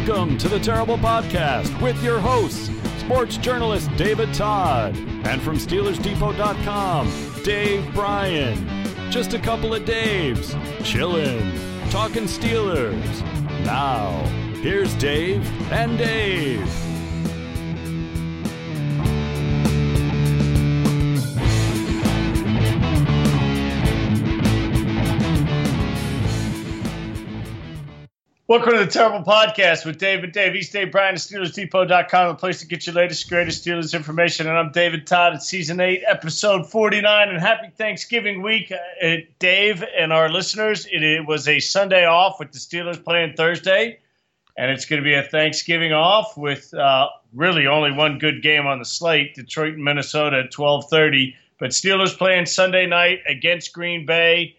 Welcome to the Terrible Podcast with your hosts, sports journalist David Todd, and from SteelersDepot.com, Dave Bryan. Just a couple of Daves, chillin', talking Steelers. Now, here's Dave and Dave. Welcome to the Terrible Podcast with Dave and Dave. He's Dave Bryan of SteelersDepot.com, the place to get your latest, greatest Steelers information. And I'm David Todd at Season 8, Episode 49. And happy Thanksgiving week, Dave and our listeners. It was a Sunday off with the Steelers playing Thursday. And it's going to be a Thanksgiving off with really only one good game on the slate, Detroit and Minnesota at 12:30. But Steelers playing Sunday night against Green Bay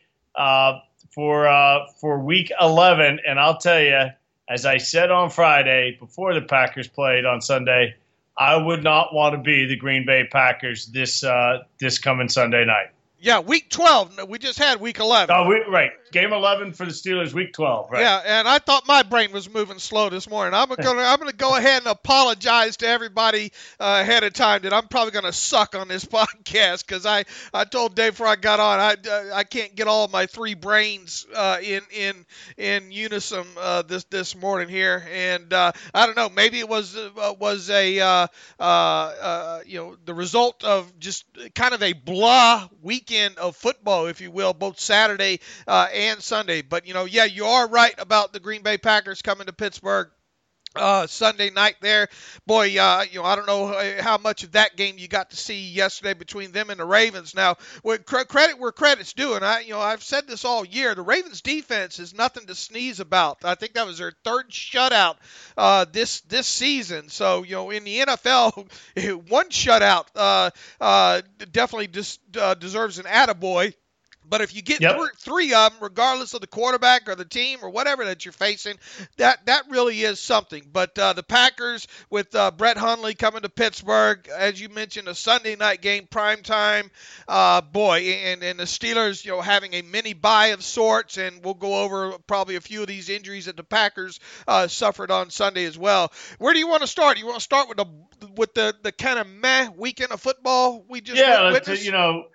for Week 11, and I'll tell you, as I said on Friday before the Packers played on Sunday, I would not want to be the Green Bay Packers this coming Sunday night. Yeah, Week 12. We just had Week 11. Oh, right. Game 11 for the Steelers, Week 12. Right. Yeah, and I thought my brain was moving slow this morning. I'm gonna go ahead and apologize to everybody ahead of time that I'm probably gonna suck on this podcast because I told Dave before I got on I can't get all of my three brains in unison this morning here, and I don't know, maybe it was a the result of just kind of a blah weekend of football, if you will, both Saturday and Sunday. But, you are right about the Green Bay Packers coming to Pittsburgh Sunday night there. Boy, I don't know how much of that game you got to see yesterday between them and the Ravens. Now, credit where credit's due, and I've said this all year, the Ravens defense is nothing to sneeze about. I think that was their third shutout this season. So, in the NFL, one shutout definitely deserves an attaboy. But if you get three of them, regardless of the quarterback or the team or whatever that you're facing, that really is something. But the Packers with Brett Hundley coming to Pittsburgh, as you mentioned, a Sunday night game, prime time, and the Steelers, having a mini bye of sorts, and we'll go over probably a few of these injuries that the Packers suffered on Sunday as well. Where do you want to start? You want to start with the kind of meh weekend of football we just witnessed?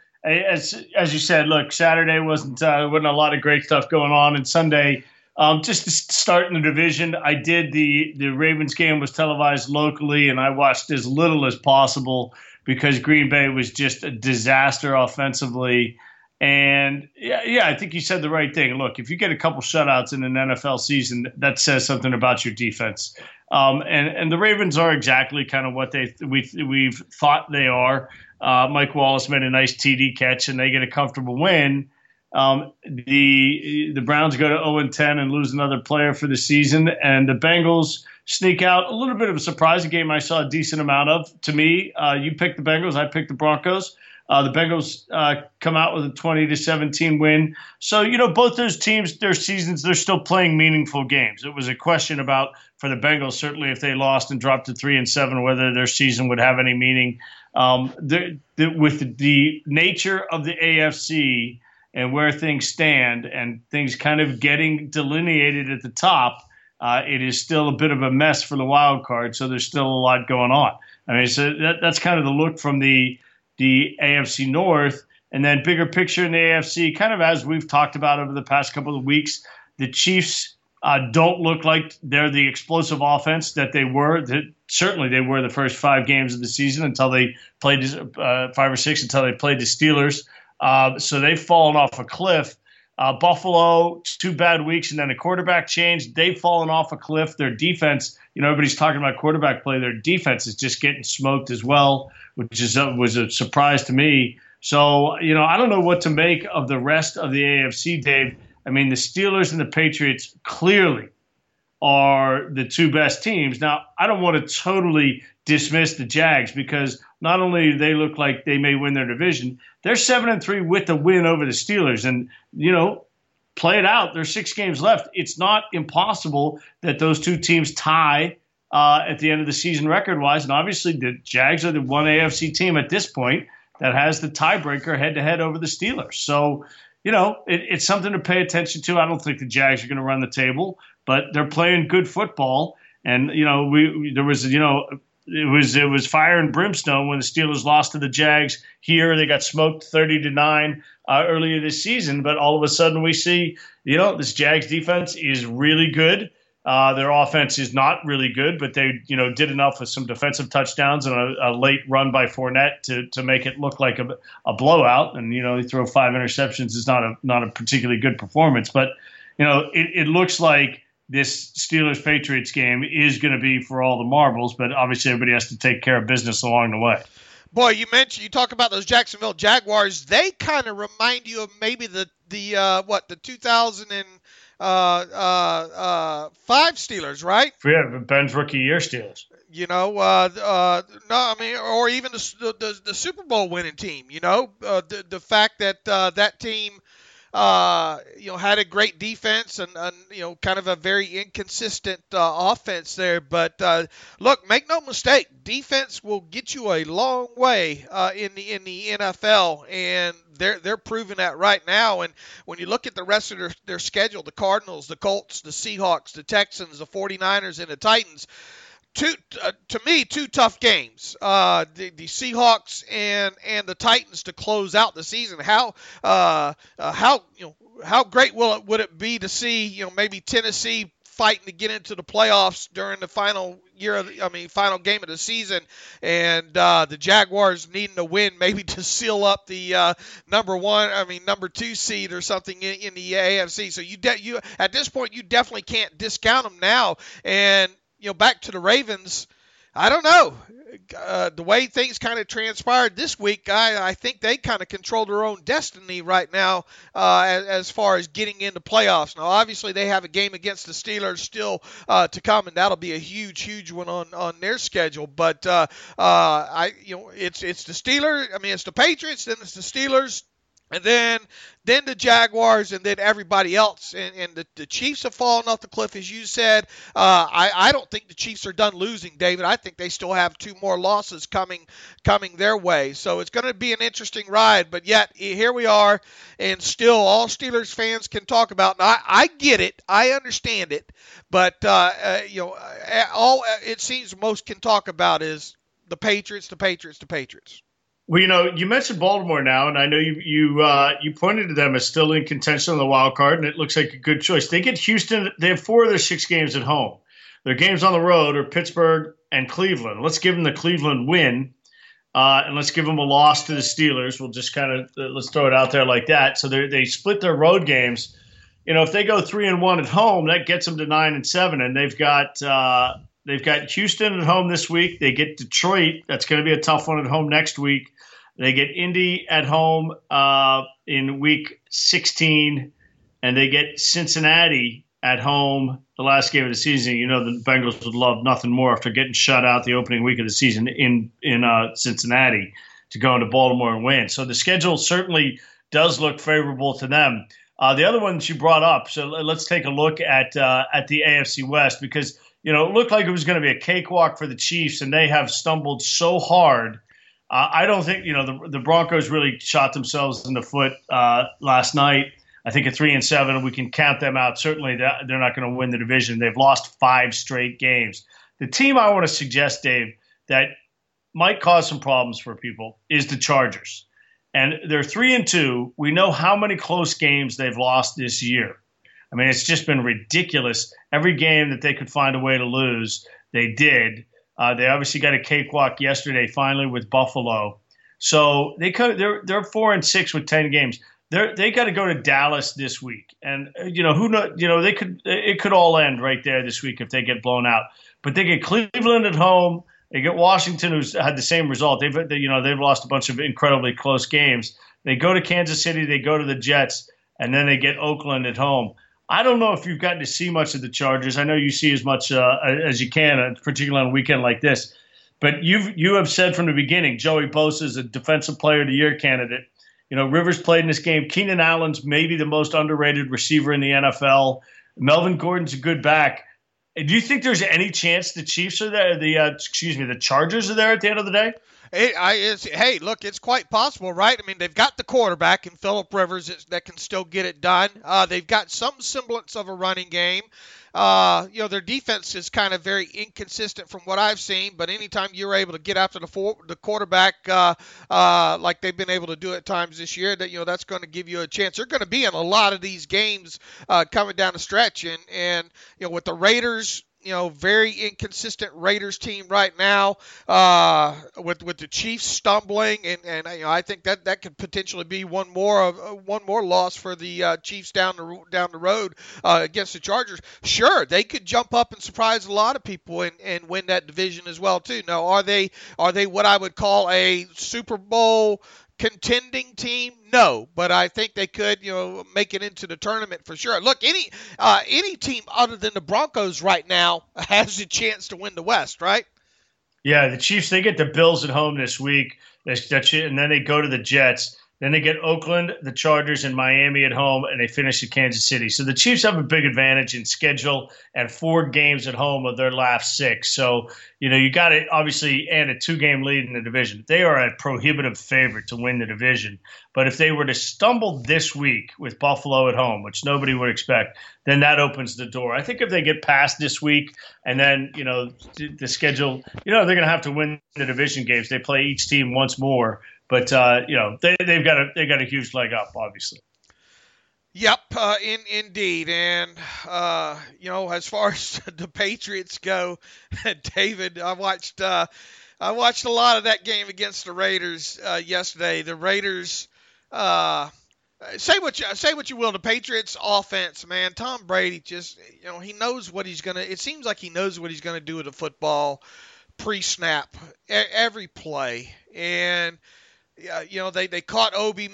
As you said, look, Saturday wasn't a lot of great stuff going on, and Sunday, just to start in the division, I did the Ravens game was televised locally, and I watched as little as possible because Green Bay was just a disaster offensively. And I think you said the right thing. Look, if you get a couple shutouts in an NFL season, that says something about your defense. And the Ravens are exactly kind of what we've thought they are. Mike Wallace made a nice TD catch, and they get a comfortable win. The Browns go to 0-10 and lose another player for the season, and the Bengals sneak out. A little bit of a surprising game I saw a decent amount of. To me, you picked the Bengals, I picked the Broncos. The Bengals come out with a 20-17 win. So, both those teams, their seasons, they're still playing meaningful games. It was a question about, for the Bengals, certainly if they lost and dropped to 3-7, whether their season would have any meaning. With the nature of the AFC and where things stand and things kind of getting delineated at the top, it is still a bit of a mess for the wild card. So there's still a lot going on. I mean, so that's kind of the look from the AFC North. And then bigger picture in the AFC, kind of as we've talked about over the past couple of weeks, the Chiefs don't look like they're the explosive offense that they were. Certainly they were the first 5 games of the season until they played 5 or 6 until they played the Steelers. So they've fallen off a cliff. Buffalo, 2 bad weeks and then a quarterback change. They've fallen off a cliff. Their defense, everybody's talking about quarterback play. Their defense is just getting smoked as well, which was a surprise to me. So, I don't know what to make of the rest of the AFC, Dave. I mean, the Steelers and the Patriots clearly are the 2 best teams. Now, I don't want to totally dismiss the Jags because not only do they look like they may win their division, they're 7-3 with the win over the Steelers. And, play it out. There's 6 games left. It's not impossible that those 2 teams tie at the end of the season record-wise. And obviously the Jags are the one AFC team at this point that has the tiebreaker head-to-head over the Steelers. So, it's something to pay attention to. I don't think the Jags are going to run the table, but they're playing good football. And there was it was fire and brimstone when the Steelers lost to the Jags here. They got smoked 30-9 earlier this season, but all of a sudden we see this Jags defense is really good. Their offense is not really good, but they did enough with some defensive touchdowns and a late run by Fournette to make it look like a blowout. And they throw 5 interceptions is not a particularly good performance, but it looks like this Steelers-Patriots game is going to be for all the marbles, but obviously everybody has to take care of business along the way. Boy, you talk about those Jacksonville Jaguars. They kind of remind you of maybe the 2005 Steelers, right? Yeah, Ben's rookie year Steelers. No, I mean, or even the Super Bowl winning team. The fact that that team had a great defense and kind of a very inconsistent offense there. But look, make no mistake, defense will get you a long way in the NFL, and they're proving that right now. And when you look at the rest of their schedule, the Cardinals, the Colts, the Seahawks, the Texans, the 49ers, and the Titans. To me, two tough games. The Seahawks and the Titans to close out the season. How great would it be to see maybe Tennessee fighting to get into the playoffs during the final game of the season, and the Jaguars needing to win maybe to seal up the number 2 seed or something in the AFC. So you at this point you definitely can't discount them now. And back to the Ravens, I don't know. The way things kind of transpired this week, I think they kind of control their own destiny right now as far as getting into playoffs. Now, obviously, they have a game against the Steelers still to come, and that'll be a huge, huge one on their schedule. But it's the Steelers. I mean, it's the Patriots, then it's the Steelers. And then the Jaguars, and then everybody else. And the Chiefs have fallen off the cliff, as you said. I don't think the Chiefs are done losing, David. I think they still have 2 more losses coming their way. So it's going to be an interesting ride. But yet, here we are, and still all Steelers fans can talk about. Now, I get it. I understand it. But, all it seems most can talk about is the Patriots, the Patriots, the Patriots. Well, you mentioned Baltimore now, and I know you pointed to them as still in contention on the wild card, and it looks like a good choice. They get Houston. They have 4 of their 6 games at home. Their games on the road are Pittsburgh and Cleveland. Let's give them the Cleveland win, and let's give them a loss to the Steelers. We'll just kind of let's throw it out there like that. So they split their road games. If they go 3-1 at home, that gets them to 9-7, and they've got Houston at home this week. They get Detroit. That's going to be a tough one at home next week. They get Indy at home in week 16, and they get Cincinnati at home the last game of the season. The Bengals would love nothing more after getting shut out the opening week of the season in Cincinnati to go into Baltimore and win. So the schedule certainly does look favorable to them. The other ones you brought up, so let's take a look at the AFC West, because it looked like it was going to be a cakewalk for the Chiefs, and they have stumbled so hard. I don't think the Broncos really shot themselves in the foot last night. I think at 3-7, we can count them out. Certainly, they're not going to win the division. They've lost 5 straight games. The team I want to suggest, Dave, that might cause some problems for people is the Chargers, and they're 3-2. We know how many close games they've lost this year. I mean, it's just been ridiculous. Every game that they could find a way to lose, they did. They obviously got a cakewalk yesterday, finally, with Buffalo. So they're 4-6 with 10 games. They got to go to Dallas this week, and who knows? It could all end right there this week if they get blown out. But they get Cleveland at home. They get Washington, who's had the same result. They've lost a bunch of incredibly close games. They go to Kansas City. They go to the Jets, and then they get Oakland at home. I don't know if you've gotten to see much of the Chargers. I know you see as much as you can, particularly on a weekend like this. But you have said from the beginning, Joey Bosa is a Defensive Player of the Year candidate. Rivers played in this game. Keenan Allen's maybe the most underrated receiver in the NFL. Melvin Gordon's a good back. Do you think there's any chance the Chiefs are there? The Chargers are there at the end of the day? Hey, look, it's quite possible, right? I mean, they've got the quarterback in Phillip Rivers that can still get it done. They've got some semblance of a running game. Their defense is kind of very inconsistent from what I've seen, but anytime you're able to get after the quarterback like they've been able to do at times this year, that's going to give you a chance. They're going to be in a lot of these games coming down the stretch, and with the Raiders. Very inconsistent Raiders team right now, with the Chiefs stumbling, and I think that could potentially be one more loss for the Chiefs down the road against the Chargers. Sure, they could jump up and surprise a lot of people and win that division as well too. Now, are they what I would call a Super Bowl contending team? No, but I think they could, make it into the tournament for sure. Look, any team other than the Broncos right now has a chance to win the West, right? Yeah, the Chiefs, they get the Bills at home this week, and then they go to the Jets. Then they get Oakland, the Chargers, and Miami at home, and they finish at Kansas City. So the Chiefs have a big advantage in schedule and 4 games at home of their last 6. So, you got to obviously add a 2-game lead in the division. They are a prohibitive favorite to win the division. But if they were to stumble this week with Buffalo at home, which nobody would expect, then that opens the door. I think if they get past this week and then, the schedule, they're going to have to win the division games. They play each team once more. But they've got a huge leg up, obviously. Yep, indeed, and as far as the Patriots go, David, I watched a lot of that game against the Raiders yesterday. The Raiders, say what you will, the Patriots offense, man. Tom Brady just, he knows what he's gonna. It seems like he knows what he's gonna do with the football pre-snap, every play, and. They caught Obi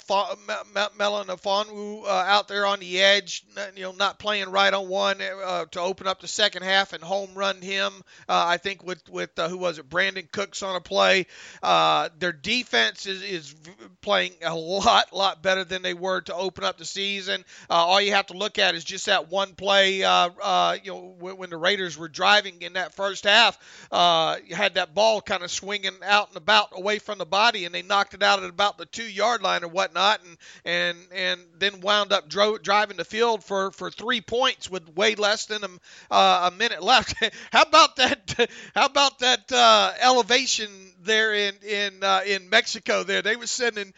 Melifonwu out there on the edge, not playing right on one to open up the second half and home run him. I think with who was it, Brandon Cooks on a play. Their defense is playing a lot better than they were to open up the season. All you have to look at is just that one play. When the Raiders were driving in that first half, you had that ball kind of swinging out and about away from the body, and they knocked it out at about the 2-yard line or whatnot, and then wound up driving the field for 3 points with way less than a minute left. How about that? How about that elevation there in Mexico? There they were sending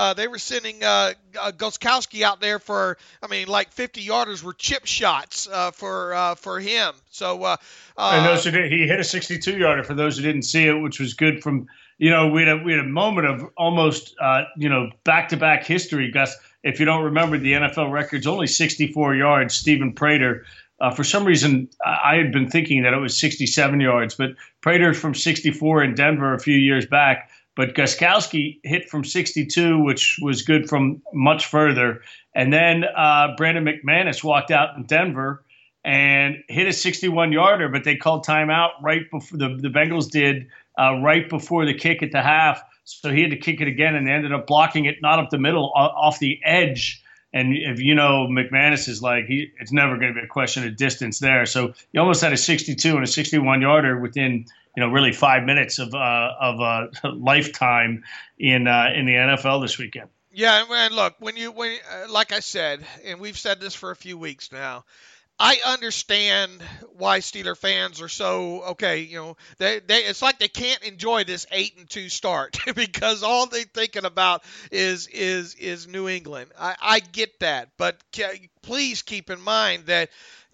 Gostkowski out there for, like 50-yarders were chip shots for him. So and those he hit a 62-yarder for those who didn't see it, which was good from. We had a moment of almost, back-to-back history, Gus. If you don't remember, the NFL record's only 64 yards. Stephen Prater, for some reason, I had been thinking that it was 67 yards, but Prater from 64 in Denver a few years back. But Gostkowski hit from 62, which was good from much further. And then Brandon McManus walked out in Denver and hit a 61-yarder, but they called timeout right before the Bengals did. Right before the kick at the half. So he had to kick it again, and they ended up blocking it, not up the middle, off the edge. And if McManus is like, it's never going to be a question of distance there. So he almost had a 62 and a 61-yarder within, really 5 minutes of a lifetime in the NFL this weekend. Yeah, and look, when like I said, and we've said this for a few weeks now, I understand why Steeler fans are so okay. They it's like they can't enjoy this 8-2 start because all they're thinking about is New England. I get that, but please keep in mind that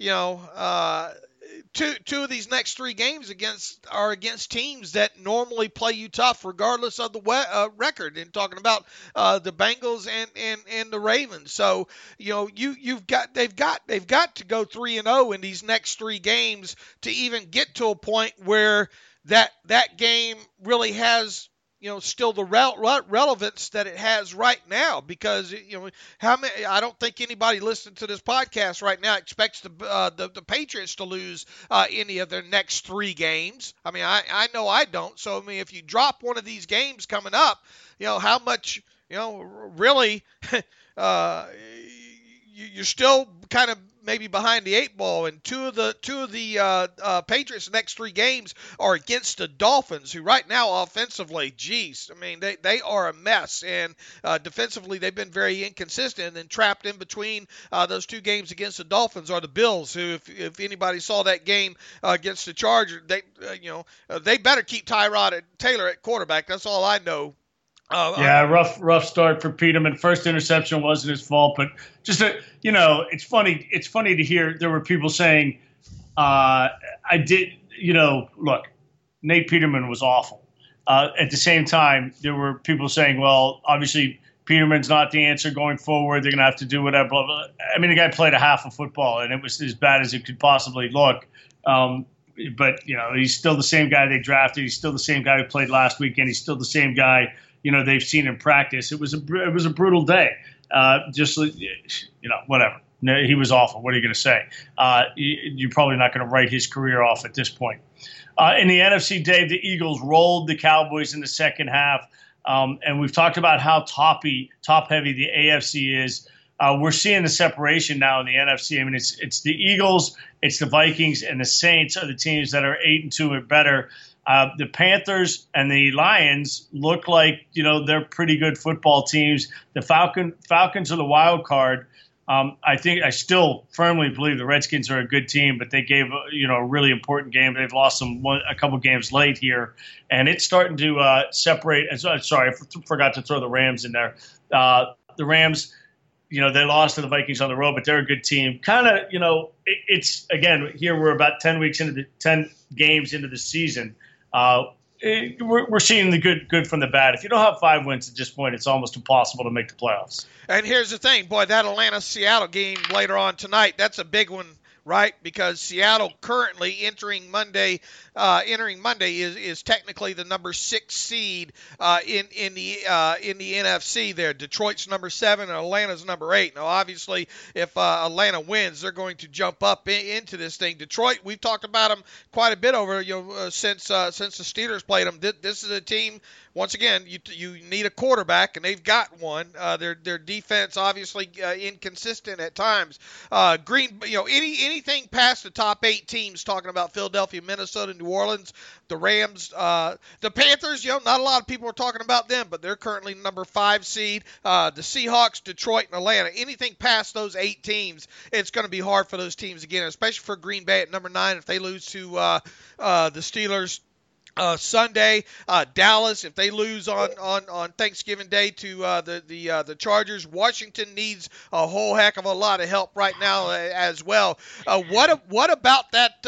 two of these next 3 games are against teams that normally play you tough, regardless of the record. And talking about the Bengals and the Ravens, so they've got to go 3-0 in these next 3 games to even get to a point where that game really has still the relevance that it has right now, because I don't think anybody listening to this podcast right now expects the Patriots to lose any of their next 3 games. I know I don't. So if you drop one of these games coming up, how much really you're still kind of maybe behind the 8 ball, and two of the Patriots' next 3 games are against the Dolphins, who right now offensively, geez, I mean they are a mess, and defensively they've been very inconsistent. And then trapped in between those 2 games against the Dolphins are the Bills, who if anybody saw that game against the Chargers, they better keep Tyrod Taylor at quarterback. That's all I know. Rough start for Peterman. First interception wasn't his fault, but just it's funny. It's funny to hear there were people saying, look, Nate Peterman was awful. At the same time, there were people saying, well, obviously Peterman's not the answer going forward. They're going to have to do whatever. Blah, blah. I mean, the guy played a half of football, and it was as bad as it could possibly look. But he's still the same guy they drafted. He's still the same guy who played last weekend. He's still the same guy they've seen in practice. It was a brutal day. Whatever. He was awful. What are you going to say? You're probably not going to write his career off at this point. In the NFC, Dave, the Eagles rolled the Cowboys in the second half. And we've talked about how top-heavy the AFC is. We're seeing the separation now in the NFC. I mean, it's the Eagles, it's the Vikings, and the Saints are the teams that are 8-2 or better. The Panthers and the Lions look like, they're pretty good football teams. The Falcons are the wild card. I still firmly believe the Redskins are a good team, but they gave a really important game. They've lost a couple games late here, and it's starting to separate. Sorry, I forgot to throw the Rams in there. The Rams, they lost to the Vikings on the road, but they're a good team. Kind of, it's again here we're about 10 games into the season. We're seeing the good from the bad. If you don't have 5 wins at this point, it's almost impossible to make the playoffs. And here's the thing, boy, that Atlanta-Seattle game later on tonight, that's a big one, right? Because Seattle currently entering Monday is technically the number 6 seed in the NFC. There, Detroit's number 7 and Atlanta's number 8. Now, obviously, if Atlanta wins, they're going to jump up into this thing. Detroit, we've talked about them quite a bit over since the Steelers played them. This is a team. Once again, you need a quarterback, and they've got one. Their defense obviously inconsistent at times. Anything past the top 8 teams, talking about Philadelphia, Minnesota, New Orleans, the Rams, the Panthers. Not a lot of people are talking about them, but they're currently number 5 seed. The Seahawks, Detroit, and Atlanta. Anything past those 8 teams, it's going to be hard for those teams again, especially for Green Bay at number 9 if they lose to the Steelers. Sunday, Dallas, if they lose on Thanksgiving Day to the Chargers. Washington needs a whole heck of a lot of help right now as well. What about that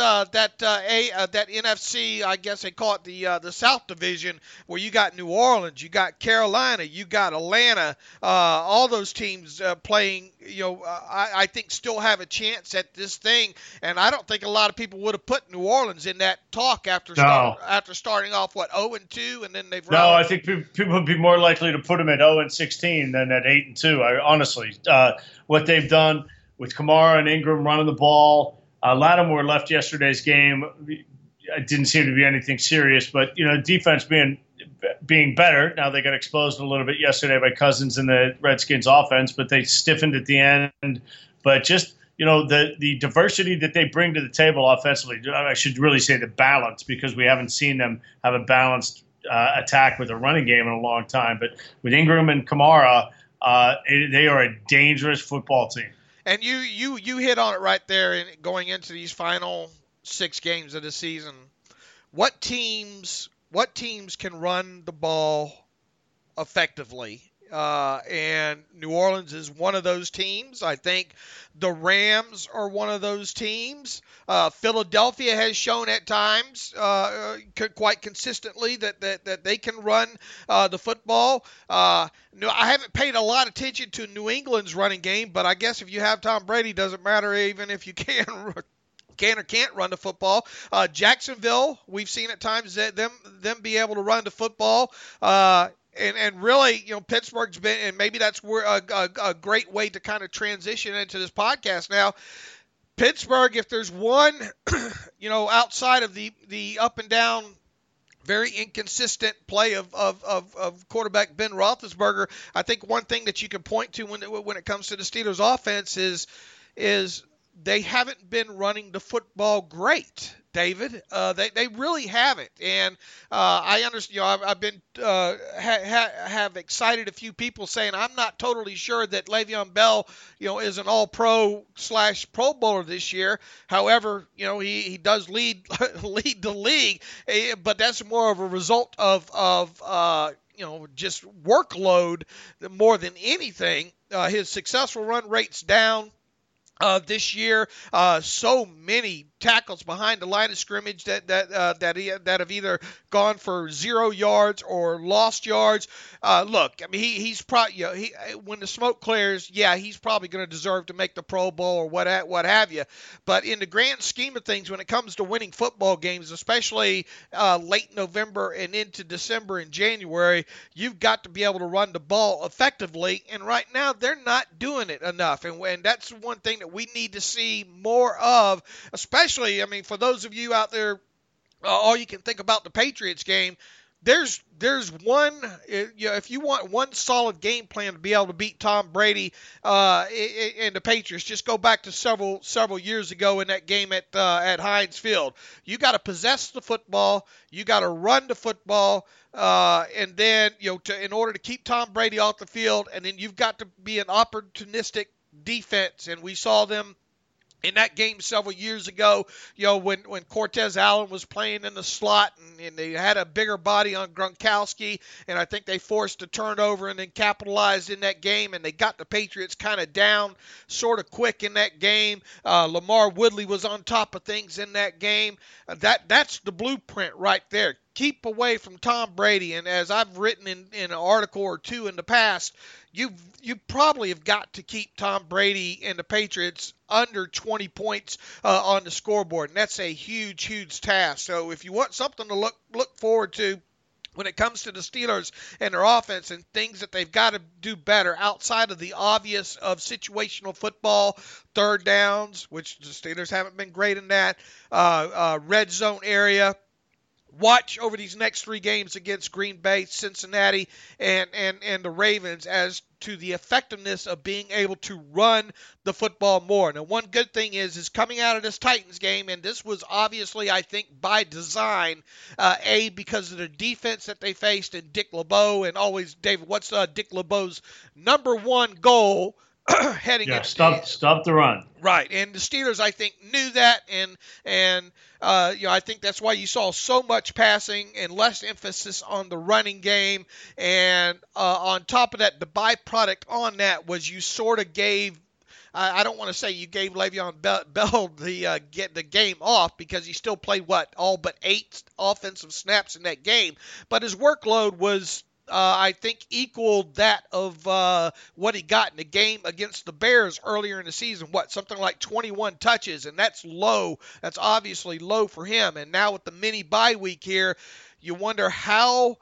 NFC? I guess they call it the South Division, where you got New Orleans, you got Carolina, you got Atlanta. All those teams playing. I think still have a chance at this thing, and I don't think a lot of people would have put New Orleans in that talk after starting off 0-2, and then they've. No, I think people would be more likely to put them at 0-16 than at 8-2. Honestly, what they've done with Kamara and Ingram running the ball, Lattimore left yesterday's game. It didn't seem to be anything serious, but defense being better. Now they got exposed a little bit yesterday by Cousins and the Redskins offense, but they stiffened at the end. But just the diversity that they bring to the table offensively, I should really say the balance, because we haven't seen them have a balanced attack with a running game in a long time. But with Ingram and Kamara, they are a dangerous football team. And you hit on it right there in going into these final 6 games of the season. What teams can run the ball effectively? And New Orleans is one of those teams. I think the Rams are one of those teams. Philadelphia has shown at times quite consistently that they can run the football. I haven't paid a lot of attention to New England's running game, but I guess if you have Tom Brady, it doesn't matter even if you can or can't run the football. Jacksonville, we've seen at times that them be able to run the football. And really, Pittsburgh's been, and maybe that's where a great way to kind of transition into this podcast now. Pittsburgh, if there's one, outside of the up and down, very inconsistent play of quarterback Ben Roethlisberger, I think one thing that you can point to when it comes to the Steelers' offense is they haven't been running the football great, David. They really haven't, and I understand. I've been have excited a few people saying I'm not totally sure that Le'Veon Bell, is an All-Pro / Pro Bowler this year. However, he does lead the league, but that's more of a result of just workload more than anything. His successful run rate's down. This year, so many tackles behind the line of scrimmage that have either gone for 0 yards or lost yards. Look, I mean, he's probably when the smoke clears, he's probably going to deserve to make the Pro Bowl or what have you. But in the grand scheme of things, when it comes to winning football games, especially late November and into December and January, you've got to be able to run the ball effectively. And right now, they're not doing it enough, and that's one thing that we need to see more of, especially, I mean, for those of you out there, all you can think about the Patriots game, there's one, if you want one solid game plan to be able to beat Tom Brady and the Patriots, just go back to several years ago in that game at Heinz Field. You got to possess the football, you got to run the football, and then in order to keep Tom Brady off the field, and then you've got to be an opportunistic defense, and we saw them in that game several years ago, when Cortez Allen was playing in the slot and they had a bigger body on Gronkowski, and I think they forced a turnover and then capitalized in that game, and they got the Patriots kind of down sort of quick in that game. Lamar Woodley was on top of things in that game. That's the blueprint right there. Keep away from Tom Brady, and as I've written in an article or two in the past, you probably have got to keep Tom Brady and the Patriots under 20 points on the scoreboard, and that's a huge task. So if you want something to look forward to when it comes to the Steelers and their offense and things that they've got to do better outside of the obvious of situational football, third downs, which the Steelers haven't been great in that, red zone area, watch over these next 3 games against Green Bay, Cincinnati, and the Ravens as to the effectiveness of being able to run the football more. Now, one good thing is coming out of this Titans game, and this was obviously, I think, by design, because of the defense that they faced and Dick LeBeau, and always, David, what's Dick LeBeau's number one goal heading into stop the run. Right, and the Steelers, I think, knew that, and I think that's why you saw so much passing and less emphasis on the running game. And on top of that, the byproduct on that was you sort of gave, I don't want to say you gave Le'Veon Bell the game off, because he still played all but 8 offensive snaps in that game, but his workload was, I think, equaled that of what he got in the game against the Bears earlier in the season. Something like 21 touches, and that's low. That's obviously low for him. And now with the mini bye week here, you wonder how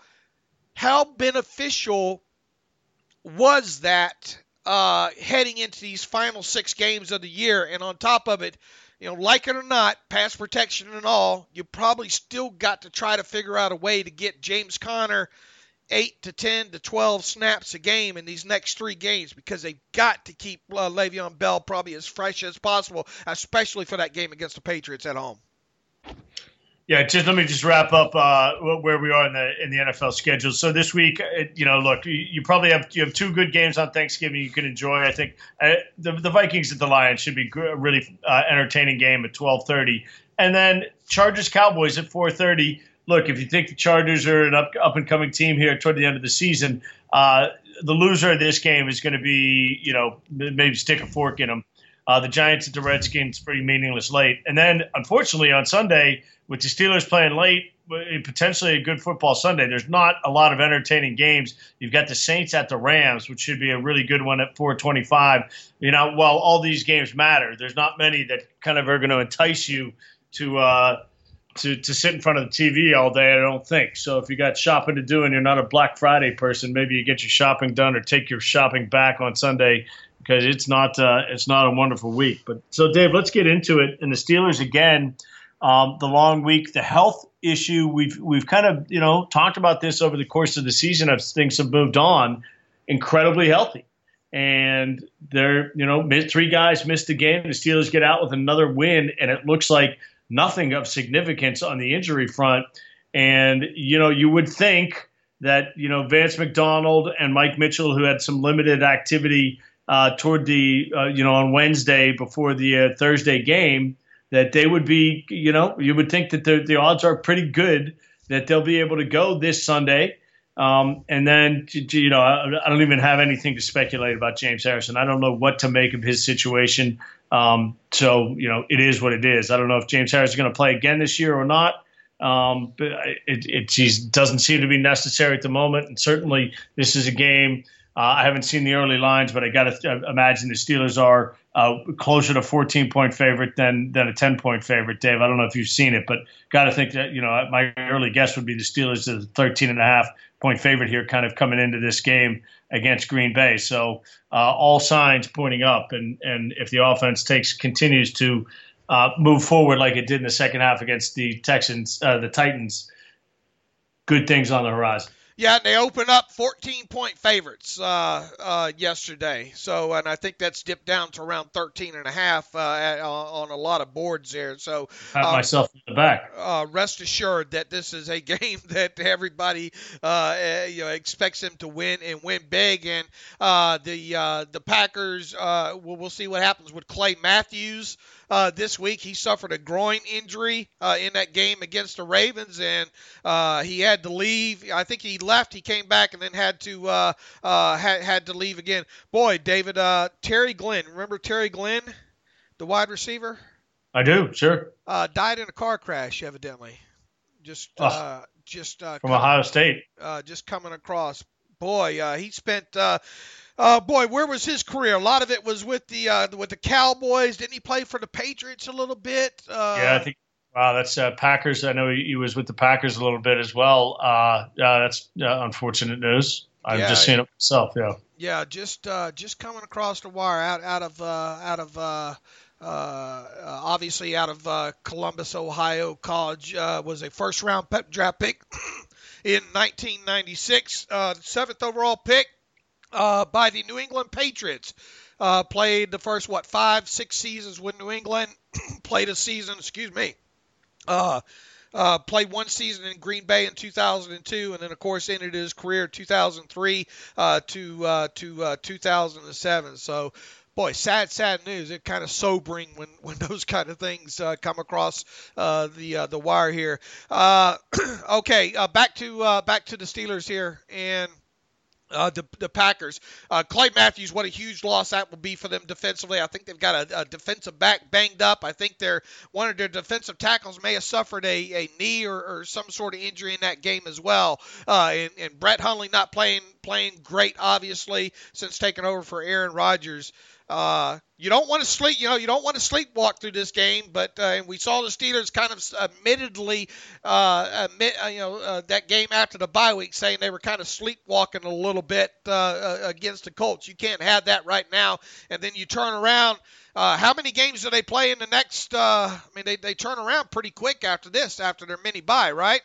beneficial was that heading into these final 6 games of the year. And on top of it, like it or not, pass protection and all, you probably still got to try to figure out a way to get James Conner 8 to 10 to 12 snaps a game in these next 3 games, because they've got to keep Le'Veon Bell probably as fresh as possible, especially for that game against the Patriots at home. Yeah, let me wrap up where we are in the NFL schedule. So this week, look, you probably have 2 good games on Thanksgiving you can enjoy. I think the Vikings at the Lions should be a really entertaining game at 12:30, and then Chargers Cowboys at 4:30. Look, if you think the Chargers are an up-and-coming team here toward the end of the season, the loser of this game is going to be, maybe stick a fork in them. The Giants at the Redskins, pretty meaningless late. And then, unfortunately, on Sunday, with the Steelers playing late, potentially a good football Sunday, there's not a lot of entertaining games. You've got the Saints at the Rams, which should be a really good one at 4:25. While all these games matter, there's not many that kind of are going to entice you to sit in front of the TV all day, I don't think. So if you got shopping to do and you're not a Black Friday person, maybe you get your shopping done or take your shopping back on Sunday, because it's not a wonderful week. But so, Dave, let's get into it. And the Steelers again, the long week, the health issue. We've kind of talked about this over the course of the season as things have moved on. Incredibly healthy. and they're, three guys missed the game. The Steelers get out with another win, and it looks like nothing of significance on the injury front. And, you would think that, Vance McDonald and Mike Mitchell, who had some limited activity toward the, on Wednesday before the Thursday game, that they would be, you would think that the odds are pretty good that they'll be able to go this Sunday. And then, I don't even have anything to speculate about James Harrison. I don't know what to make of his situation. So, it is what it is. I don't know if James Harrison is going to play again this year or not. But it doesn't seem to be necessary at the moment. And certainly this is a game. I haven't seen the early lines, but I got to imagine the Steelers are closer to 14-point favorite than a 10-point favorite. Dave, I don't know if you've seen it, but got to think that, my early guess would be the Steelers are the 13.5-point favorite here, kind of coming into this game against Green Bay. So all signs pointing up. And if the offense continues to move forward like it did in the second half against the Titans, good things on the horizon. Yeah, they open up 14-point favorites yesterday. So, and I think that's dipped down to around 13.5 on a lot of boards there. So, pat myself in the back. Rest assured that this is a game that everybody expects them to win and win big. And the Packers, we'll see what happens with Clay Matthews. This week he suffered a groin injury in that game against the Ravens, and he had to leave. I think he left, he came back, and then had to leave again. Boy, David, Terry Glenn, remember Terry Glenn, the wide receiver? I do, sure. Died in a car crash, evidently. From Ohio State. Just coming across. Boy, he spent. Where was his career? A lot of it was with the Cowboys. Didn't he play for the Patriots a little bit? Yeah, I think. Wow, that's Packers. I know he was with the Packers a little bit as well. That's unfortunate news. I've just seen it myself. Yeah. Yeah, just coming across the wire out of obviously out of Columbus, Ohio. College was a first-round draft pick in 1996, 7th overall pick. By the New England Patriots. Played the first, 5-6 seasons with New England. Played one season in Green Bay in 2002, and then, of course, ended his career 2003 to 2007. So, boy, sad news. It's kind of sobering when those kind of things come across the wire here. Okay, back to the Steelers here, and the Packers. Clay Matthews, what a huge loss that will be for them defensively. I think they've got a defensive back banged up. I think one of their defensive tackles may have suffered a knee or some sort of injury in that game as well. And Brett Hundley not playing great, obviously, since taking over for Aaron Rodgers. You don't want to sleep, you don't want to sleepwalk through this game, but we saw the Steelers kind of admittedly that game after the bye week saying they were kind of sleepwalking a little bit against the Colts. You can't have that right now. And then you turn around. How many games do they play in the next? They turn around pretty quick after their mini bye, right?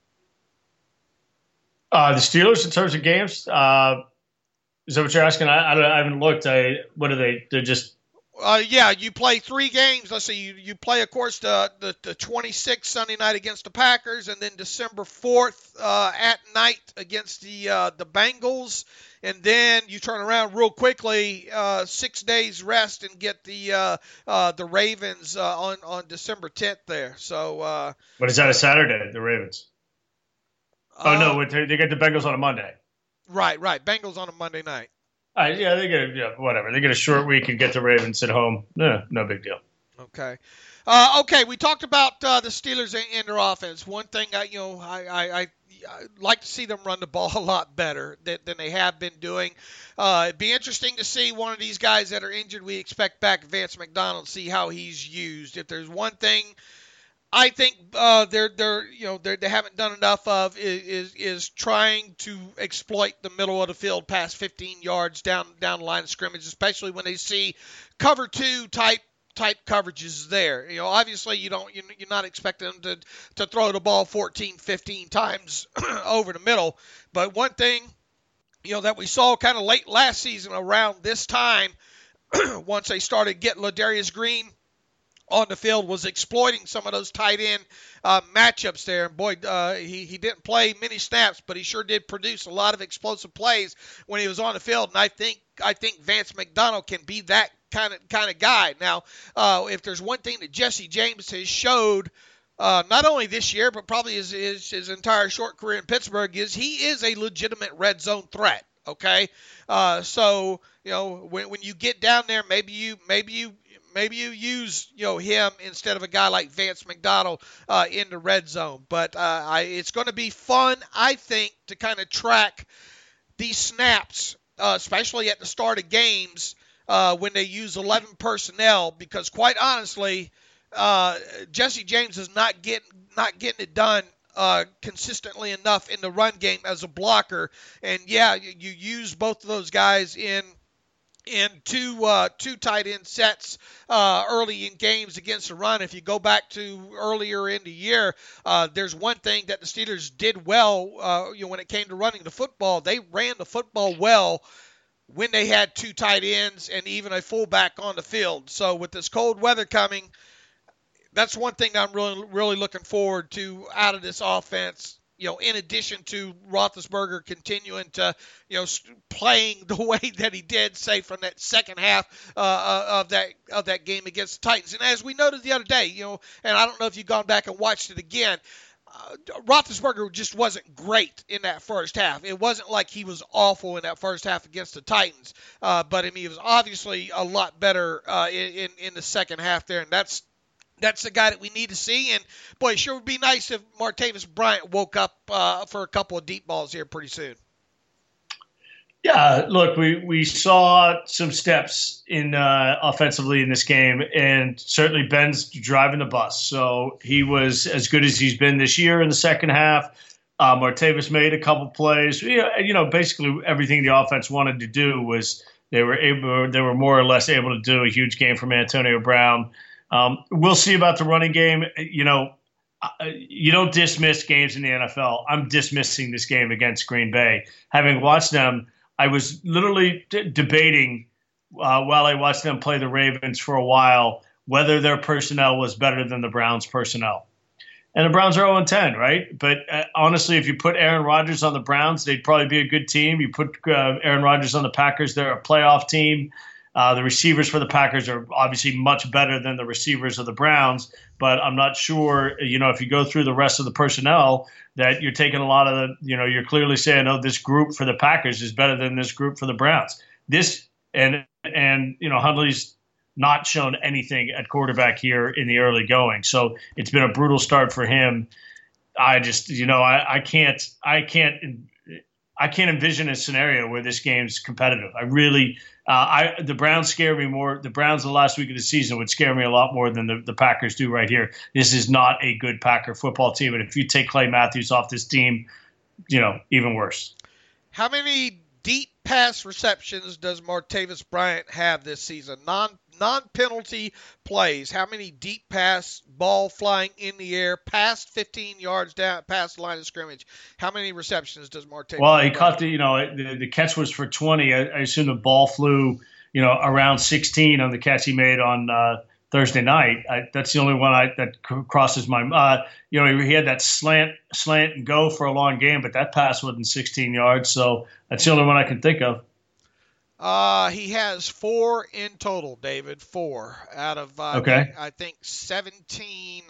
The Steelers in terms of games. Is that what you're asking? I haven't looked. What are they? They're just. You play 3 games. Let's see. You play, of course, the 26th Sunday night against the Packers, and then December 4th at night against the Bengals, and then you turn around real quickly, 6 days rest, and get the Ravens on December 10th there. So. What is that? A Saturday? The Ravens. No, they get the Bengals on a Monday. Right. Bengals on a Monday night. Yeah, they get whatever. They get a short week and get the Ravens at home. No big deal. Okay. We talked about the Steelers and their offense. One thing I like to see them run the ball a lot better than they have been doing. It'd be interesting to see one of these guys that are injured. We expect back Vance McDonald, see how he's used. If there's one thing I think they haven't done enough of is trying to exploit the middle of the field past 15 yards down the line of scrimmage, especially when they see cover 2 type coverages there. Obviously you're not expecting them to throw the ball 14, 15 times over the middle. But one thing that we saw kind of late last season around this time, once they started getting Ladarius Green on the field, was exploiting some of those tight end matchups there. And boy, he didn't play many snaps, but he sure did produce a lot of explosive plays when he was on the field. And I think Vance McDonald can be that kind of guy. Now, if there's one thing that Jesse James has showed, not only this year, but probably his entire short career in Pittsburgh, is he is a legitimate red zone threat. Okay, so when you get down there, maybe you use him instead of a guy like Vance McDonald in the red zone. But it's going to be fun, I think, to kind of track these snaps, especially at the start of games when they use 11 personnel, because quite honestly, Jesse James is not getting it done consistently enough in the run game as a blocker. And yeah, you use both of those guys in two tight end sets early in games against the run. If you go back to earlier in the year, there's one thing that the Steelers did well when it came to running the football. They ran the football well when they had two tight ends and even a fullback on the field. So with this cold weather coming, that's one thing I'm really looking forward to out of this offense. In addition to Roethlisberger continuing to, playing the way that he did, say, from that second half of that game against the Titans. And as we noted the other day, and I don't know if you've gone back and watched it again, Roethlisberger just wasn't great in that first half. It wasn't like he was awful in that first half against the Titans, but I mean, he was obviously a lot better in the second half there, and that's the guy that we need to see. And, boy, it sure would be nice if Martavis Bryant woke up for a couple of deep balls here pretty soon. Yeah, look, we saw some steps in offensively in this game, and certainly Ben's driving the bus. So he was as good as he's been this year in the second half. Martavis made a couple plays. Basically everything the offense wanted to do was they were more or less able to do a huge game from Antonio Brown. We'll see about the running game. You don't dismiss games in the NFL. I'm dismissing this game against Green Bay. Having watched them, I was literally debating while I watched them play the Ravens for a while whether their personnel was better than the Browns' personnel. And the Browns are 0-10, right? But honestly, if you put Aaron Rodgers on the Browns, they'd probably be a good team. You put Aaron Rodgers on the Packers, they're a playoff team. The receivers for the Packers are obviously much better than the receivers of the Browns, but I'm not sure, if you go through the rest of the personnel, that you're taking a lot of the, you're clearly saying, oh, this group for the Packers is better than this group for the Browns. Hundley's not shown anything at quarterback here in the early going. So it's been a brutal start for him. I just, I can't envision a scenario where this game's competitive. The Browns scare me more. The Browns the last week of the season would scare me a lot more than the Packers do right here. This is not a good Packer football team. And if you take Clay Matthews off this team, even worse. How many deep pass receptions does Martavis Bryant have this season? Non-penalty plays. How many deep pass, ball flying in the air, past 15 yards down, past the line of scrimmage? How many receptions does Martavis? Well, he caught the catch was for 20. I assume the ball flew, around 16 on the catch he made on Thursday night. That's the only one that crosses my mind. He had that slant and go for a long game, but that pass wasn't 16 yards. So that's the only one I can think of. He has 4 in total, David. 4 out of I think 17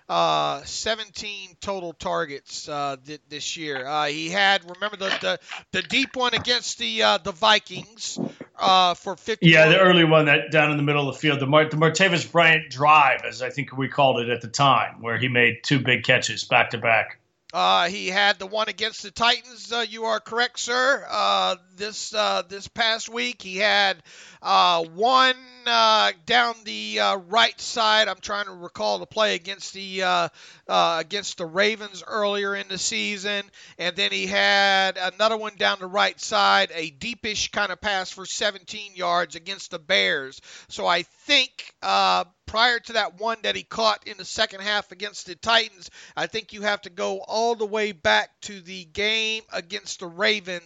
total targets this year. He had, remember the deep one against the Vikings for 50. Yeah, the early one that down in the middle of the field, the Martavis Bryant drive, as I think we called it at the time, where he made 2 big catches back to back. He had the one against the Titans. You are correct, sir. This past week, he had one down the right side. I'm trying to recall the play against the Ravens earlier in the season, and then he had another one down the right side, a deepish kind of pass for 17 yards against the Bears. So I think prior to that one that he caught in the second half against the Titans, I think you have to go all the way back to the game against the Ravens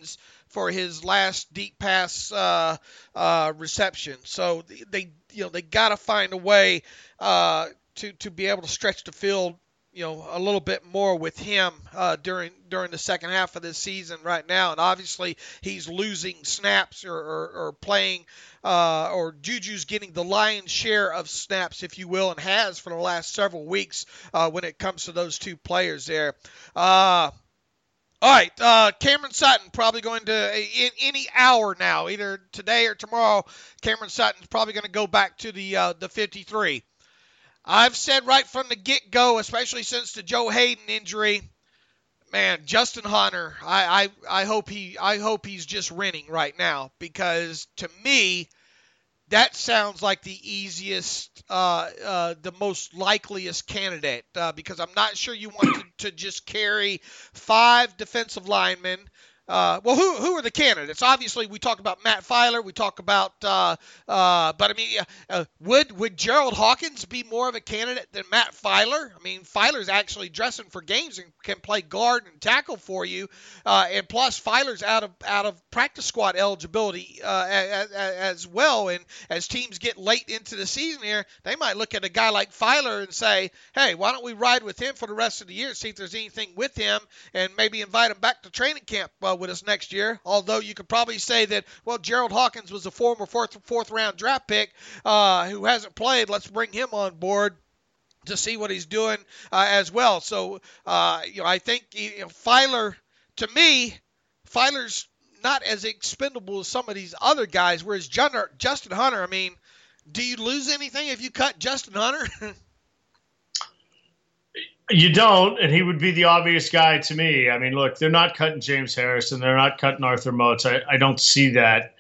for his last deep pass reception. So they got to find a way to be able to stretch the field, a little bit more with him during the second half of this season right now. And obviously he's losing snaps or playing, or Juju's getting the lion's share of snaps, if you will, and has for the last several weeks when it comes to those two players there. All right, Cameron Sutton probably going to, in any hour now, either today or tomorrow, Cameron Sutton's probably going to go back to the 53. I've said right from the get-go, especially since the Joe Hayden injury, man, Justin Hunter, I hope he's just renting right now, because to me, that sounds like the easiest, the most likeliest candidate, because I'm not sure you want to just carry 5 defensive linemen. Well, who are the candidates? Obviously, we talk about Matt Filer. We talk about, but I mean, would Gerald Hawkins be more of a candidate than Matt Filer? I mean, Filer's actually dressing for games and can play guard and tackle for you, and plus Filer's out of practice squad eligibility as well. And as teams get late into the season here, they might look at a guy like Filer and say, "Hey, why don't we ride with him for the rest of the year, see if there's anything with him, and maybe invite him back to training camp with us next year." Although you could probably say that, well, Gerald Hawkins was a former fourth round draft pick who hasn't played. Let's bring him on board to see what he's doing as well. So I think Filer, to me, Filer's not as expendable as some of these other guys. Whereas Justin Hunter, I mean, do you lose anything if you cut Justin Hunter? You don't, and he would be the obvious guy to me. I mean, look, they're not cutting James Harrison. They're not cutting Arthur Moats. I don't see that.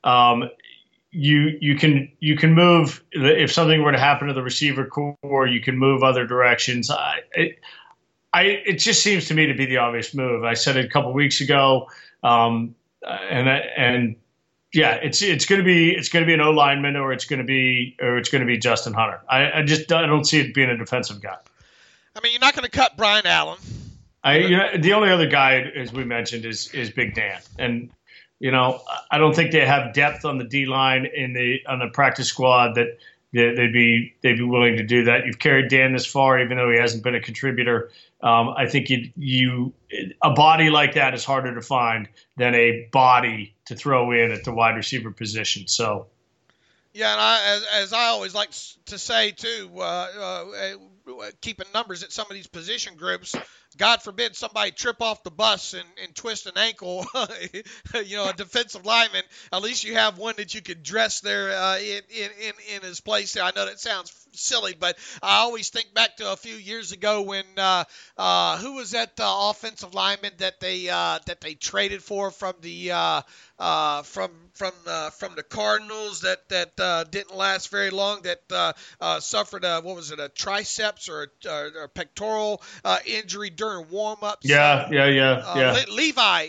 You can move if something were to happen to the receiver core. You can move other directions. It just seems to me to be the obvious move. I said it a couple of weeks ago, and yeah, it's going to be an O lineman, or it's going to be Justin Hunter. I don't see it being a defensive guy. I mean, you're not going to cut Brian Allen. The only other guy, as we mentioned, is Big Dan, and I don't think they have depth on the D line on the practice squad that they'd be willing to do that. You've carried Dan this far, even though he hasn't been a contributor. I think a body like that is harder to find than a body to throw in at the wide receiver position. So. Yeah, and as I always like to say too, keeping numbers at some of these position groups, God forbid somebody trip off the bus and twist an ankle, a defensive lineman. At least you have one that you could dress there in his place. I know that sounds silly, but I always think back to a few years ago when who was that offensive lineman that they traded for from the Cardinals that didn't last very long, that suffered a triceps or a pectoral injury during warm-ups. Yeah. Levi.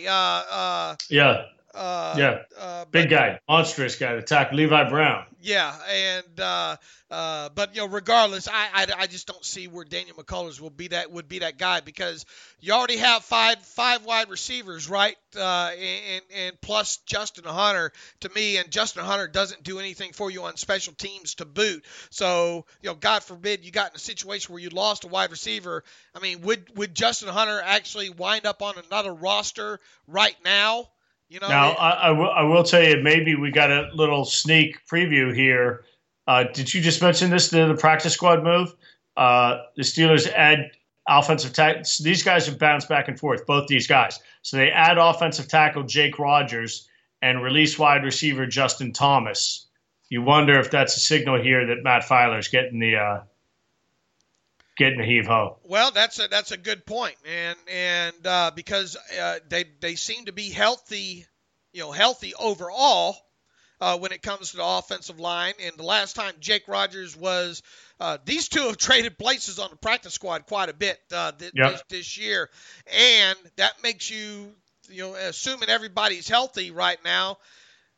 Big guy, monstrous guy, the tackle, Levi Brown. Yeah, and but regardless, I just don't see where Daniel McCullers would be that guy, because you already have five wide receivers, right? And plus Justin Hunter, to me, and Justin Hunter doesn't do anything for you on special teams to boot. So God forbid you got in a situation where you lost a wide receiver. I mean, would Justin Hunter actually wind up on another roster right now? Now, I will tell you, maybe we got a little sneak preview here. Did you just mention this, the practice squad move? The Steelers add offensive tackle. These guys have bounced back and forth, both these guys. So they add offensive tackle Jake Rogers and release wide receiver Justin Thomas. You wonder if that's a signal here that Matt Filer's getting the heave-ho. Well, that's a good point, and because they seem to be healthy overall when it comes to the offensive line. And the last time Jake Rogers was, these two have traded places on the practice squad quite a bit this year, and that makes you assuming everybody's healthy right now.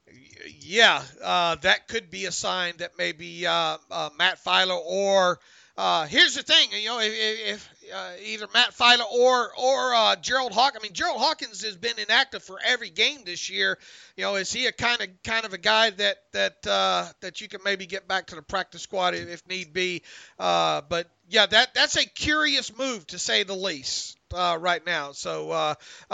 Yeah, that could be a sign that maybe Matt Filer or here's the thing, if either Matt Fila or Gerald Hawkins. I mean, Gerald Hawkins has been inactive for every game this year. Is he a kind of a guy that you can maybe get back to the practice squad if need be? But yeah, that's a curious move to say the least. Right now, so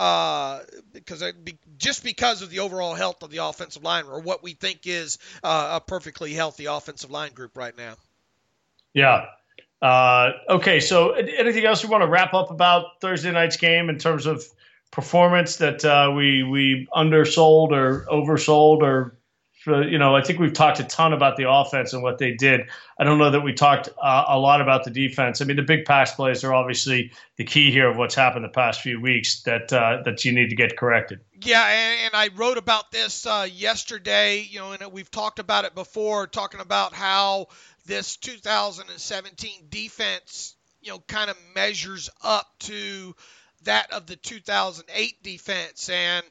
because of the overall health of the offensive line, or what we think is a perfectly healthy offensive line group right now. Yeah. Okay. So, anything else you want to wrap up about Thursday night's game in terms of performance that we undersold or oversold, or I think we've talked a ton about the offense and what they did. I don't know that we talked a lot about the defense. I mean, the big pass plays are obviously the key here of what's happened the past few weeks that you need to get corrected. Yeah, and I wrote about this yesterday, and we've talked about it before, talking about how this 2017 defense, kind of measures up to that of the 2008 defense, and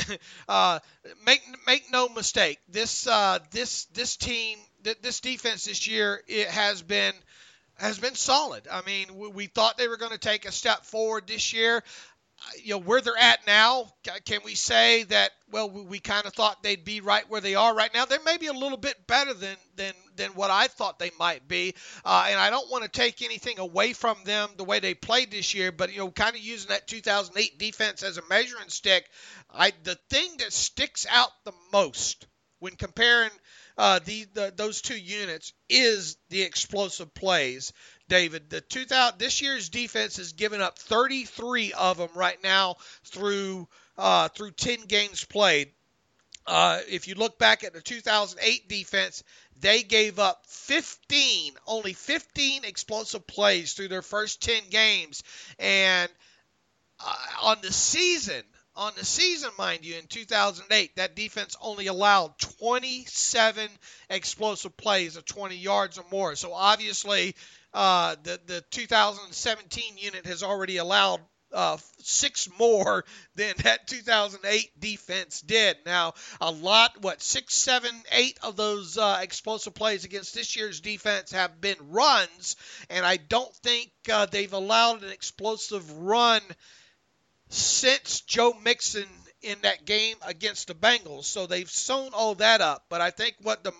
make no mistake, this team, this defense this year, it has been solid. I mean, we thought they were going to take a step forward this year. Where they're at now, can we say that, well, we kind of thought they'd be right where they are right now? They may be a little bit better than what I thought they might be. And I don't want to take anything away from them the way they played this year, but, kind of using that 2008 defense as a measuring stick, the thing that sticks out the most when comparing those two units is the explosive plays. David, this year's defense has given up 33 of them right now through 10 games played. If you look back at the 2008 defense, they gave up only 15 explosive plays through their first 10 games. And on the season, mind you, in 2008, that defense only allowed 27 explosive plays of 20 yards or more. So obviously, the 2017 unit has already allowed 6 more than that 2008 defense did. Now, 6, 7, 8 of those explosive plays against this year's defense have been runs, and I don't think they've allowed an explosive run since Joe Mixon in that game against the Bengals. So they've sewn all that up. But I think what the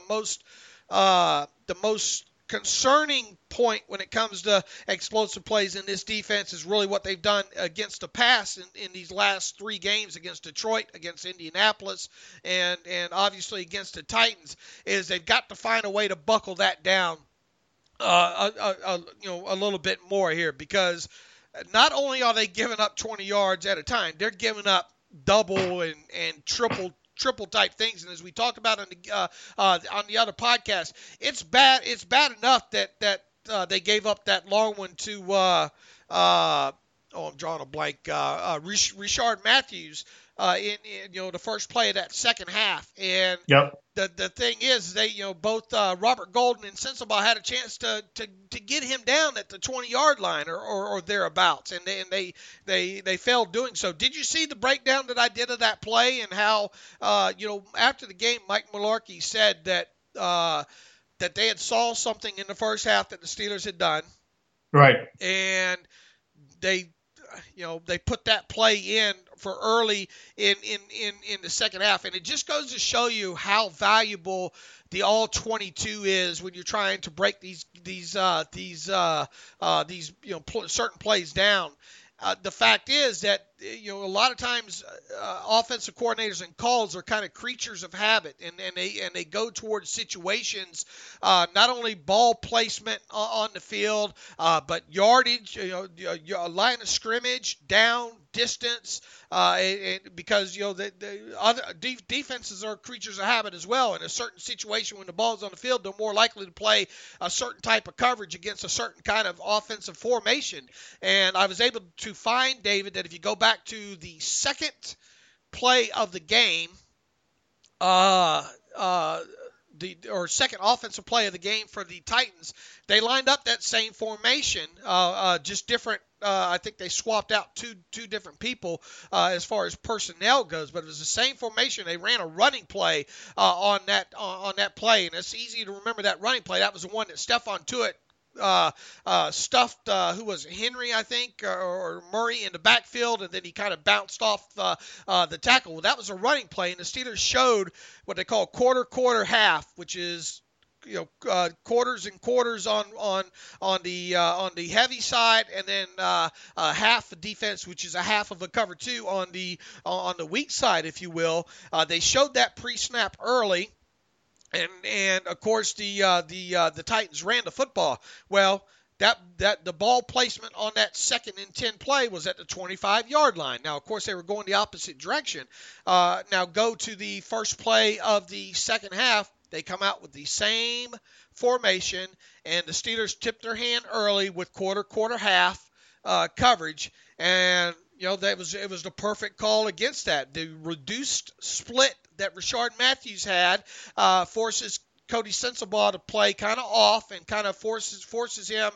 most concerning point when it comes to explosive plays in this defense is really what they've done against the pass in these last 3 games against Detroit, against Indianapolis, and obviously against the Titans, is they've got to find a way to buckle that down a little bit more here, because not only are they giving up 20 yards at a time, they're giving up double and triple type things. And as we talked about on the other podcast, it's bad enough that they gave up that long one to I'm drawing a blank, Richard Matthews in the first play of that second half. And yep. The thing is, they both Robert Golden and Sensabaugh had a chance to get him down at the 20-yard line or thereabouts, and they failed doing so. Did you see the breakdown that I did of that play, and how after the game, Mike Mularkey said that they had saw something in the first half that the Steelers had done, right, and they put that play in for early in the second half, and it just goes to show you how valuable the all 22 is when you're trying to break these certain plays down. The fact is that a lot of times offensive coordinators and calls are kind of creatures of habit, and they go towards situations, not only ball placement on the field, but yardage, line of scrimmage, down, distance, and because the other defenses are creatures of habit as well. In a certain situation, when the ball's on the field, they're more likely to play a certain type of coverage against a certain kind of offensive formation. And I was able to find, David, that if you go back to the second play of the game, second offensive play of the game for the Titans, they lined up that same formation, just different. I think they swapped out two different people as far as personnel goes, but it was the same formation. They ran a running play on that play, and it's easy to remember that running play. That was the one that Stephon Tuitt stuffed who was it, Henry, I think, or Murray in the backfield, and then he kind of bounced off the tackle. Well, that was a running play, and the Steelers showed what they call quarter, half, which is quarters and quarters on the heavy side, and then half the defense, which is a half of a cover 2 on the weak side, if you will. They showed that pre-snap early, and of course the Titans ran the football. Well, that the ball placement on that 2nd and 10 play was at the 25-yard line. Now, of course, they were going the opposite direction. Now go to the first play of the second half. They come out with the same formation, and the Steelers tipped their hand early with quarter, half coverage, and it was the perfect call against that. The reduced split that Rashard Matthews had forces Cody Sensabaugh to play kind of off and kind of forces him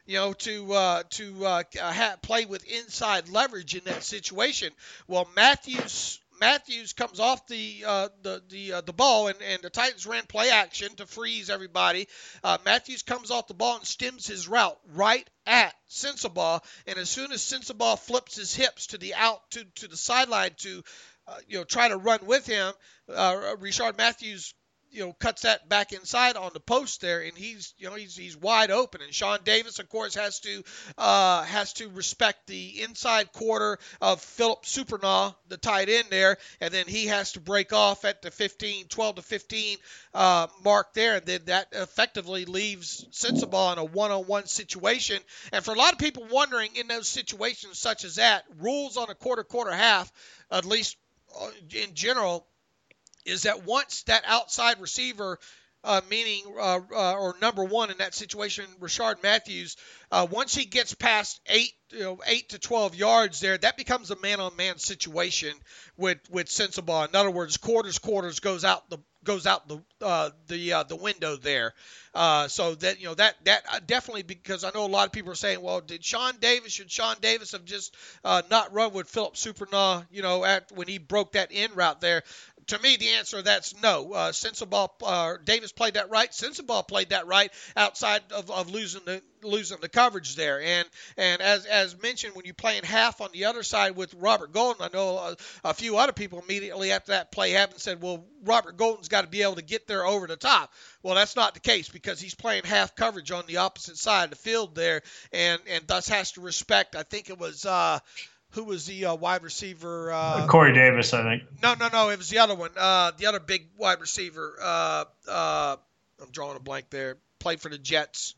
to play with inside leverage in that situation. Well, Matthews comes off the ball, and the Titans ran play action to freeze everybody. Matthews comes off the ball and stems his route right at Sensabaugh, and as soon as Sensabaugh flips his hips to the sideline to try to run with him, Rashard Matthews cuts that back inside on the post there, and he's wide open. And Sean Davis, of course, has to respect the inside quarter of Philip Supernaw, the tight end there, and then he has to break off at the 12 to 15 mark there, and then that effectively leaves Sensabaugh in a one-on-one situation. And for a lot of people wondering in those situations such as that, rules on a quarter, half, at least in general, is that once that outside receiver, meaning or number one in that situation, Rashard Matthews, once he gets past 8 to 12 yards there, that becomes a man-on-man situation with Sensabaugh. In other words, quarters goes out the window there. So that that definitely, because I know a lot of people are saying, well, should Sean Davis have just not run with Philip Supernaw, when he broke that in route there? To me, the answer to that's no. Davis played that right. Sensabaugh played that right outside of losing the coverage there. And as mentioned, when you're playing half on the other side with Robert Golden, I know a few other people immediately after that play happened said, well, Robert Golden's got to be able to get there over the top. Well, that's not the case, because he's playing half coverage on the opposite side of the field there, and thus has to respect, I think it was who was the wide receiver? Corey Davis, I think. No, it was the other one. The other big wide receiver. I'm drawing a blank there. Played for the Jets.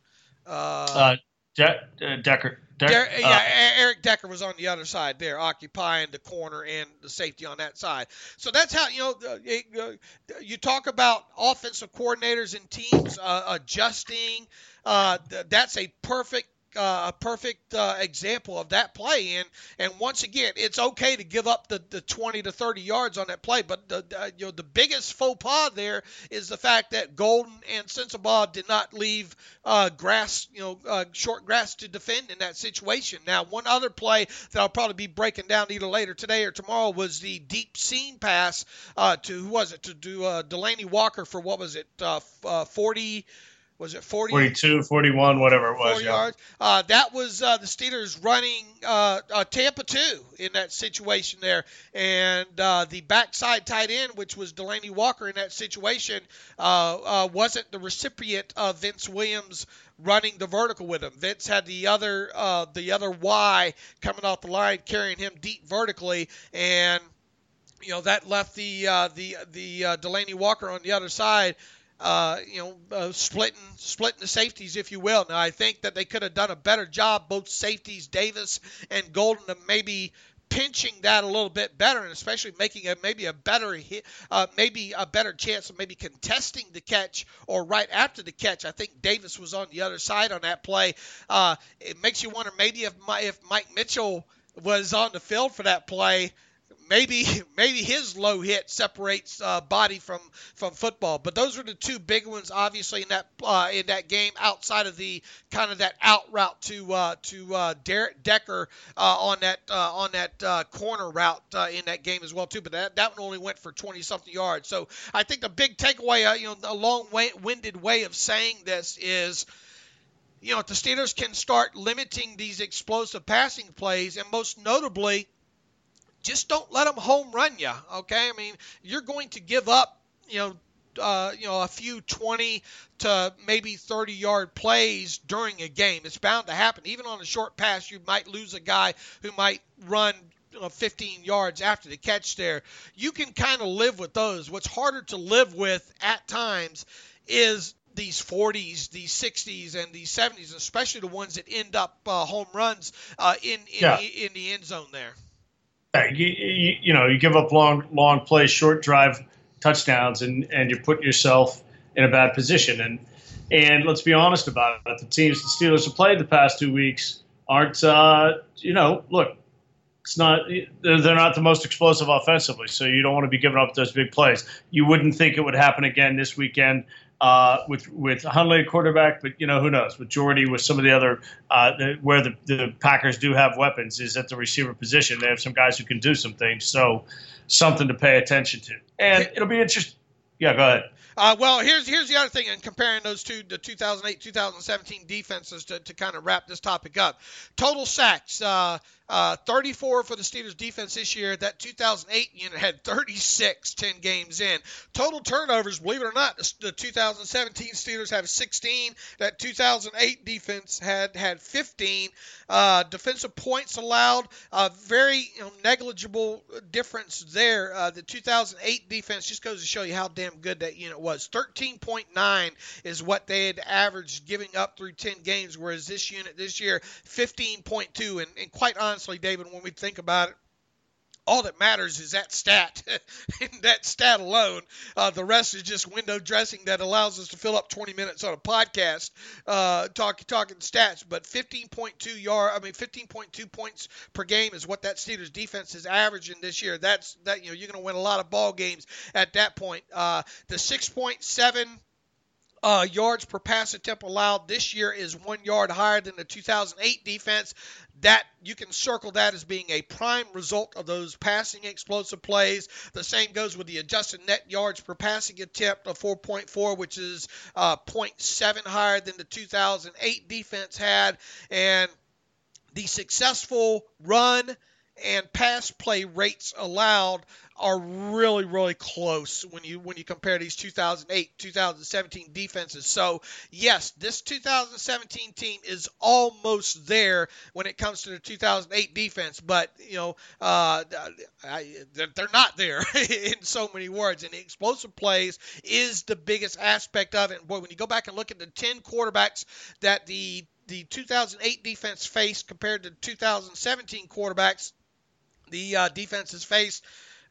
Decker. Eric Decker was on the other side there, occupying the corner and the safety on that side. So that's how you talk about offensive coordinators and teams adjusting. That's a perfect example of that play, and once again, it's okay to give up the 20 to 30 yards on that play, but the biggest faux pas there is the fact that Golden and Sensabaugh did not leave short grass to defend in that situation. Now, one other play that I'll probably be breaking down either later today or tomorrow was the deep seam pass to Delaney Walker for 40. Was it 40? 42, 41, whatever it was. 40 yards. That was the Steelers running Tampa 2 in that situation there. And the backside tight end, which was Delaney Walker in that situation, wasn't the recipient of Vince Williams running the vertical with him. Vince had the other Y coming off the line, carrying him deep vertically, and that left the Delaney Walker on the other side, splitting the safeties, if you will. Now, I think that they could have done a better job, both safeties, Davis and Golden, of maybe pinching that a little bit better, and especially making maybe a better hit, maybe a better chance of maybe contesting the catch or right after the catch. I think Davis was on the other side on that play. It makes you wonder maybe if Mike Mitchell was on the field for that play, maybe his low hit separates body from football. But those were the two big ones, obviously, in that game, outside of the kind of that out route to Decker on that corner route in that game as well too. But that one only went for 20-something yards. So I think the big takeaway, a long-winded way of saying this is, if the Steelers can start limiting these explosive passing plays, and most notably, just don't let them home run you, okay? I mean, you're going to give up, a few 20 to maybe 30-yard plays during a game. It's bound to happen. Even on a short pass, you might lose a guy who might run 15 yards after the catch there. You can kind of live with those. What's harder to live with at times is these 40s, these 60s, and these 70s, especially the ones that end up home runs in the end zone there. You give up long plays, short drive touchdowns, and you're putting yourself in a bad position. And let's be honest about it. The teams the Steelers have played the past 2 weeks aren't, look, it's not, they're not the most explosive offensively, so you don't want to be giving up those big plays. You wouldn't think it would happen again this weekend with Hundley at quarterback, but who knows? With Jordy, with some of the other where the Packers do have weapons is at the receiver position. They have some guys who can do some things, so something to pay attention to. And it'll be interesting. Yeah, go ahead. Well, here's the other thing, and comparing those two, the 2008-2017 defenses to kind of wrap this topic up. Total sacks, 34 for the Steelers defense this year. That 2008 unit had 36 10 games in. Total turnovers, believe it or not, the 2017 Steelers have 16. That 2008 defense had 15. Defensive points allowed, very negligible difference there. The 2008 defense just goes to show you how damn good that unit was. 13.9 is what they had averaged giving up through 10 games, whereas this unit this year, 15.2. And quite honestly, David, when we think about it, all that matters is that stat, and that stat alone. The rest is just window dressing that allows us to fill up 20 minutes on a podcast talking stats. But 15.2 points per game is what that Steelers defense is averaging this year. You're going to win a lot of ball games at that point. The 6.7 yards per pass attempt allowed this year is 1 yard higher than the 2008 defense. That you can circle that as being a prime result of those passing explosive plays. The same goes with the adjusted net yards per passing attempt of 4.4, which is 0.7 higher than the 2008 defense had. And the successful run and pass play rates allowed are really, really close when you compare these 2008, 2017 defenses. So, yes, this 2017 team is almost there when it comes to the 2008 defense, but, they're not there in so many words. And the explosive plays is the biggest aspect of it. And, boy, when you go back and look at the 10 quarterbacks that the 2008 defense faced compared to 2017 quarterbacks, the defense has faced,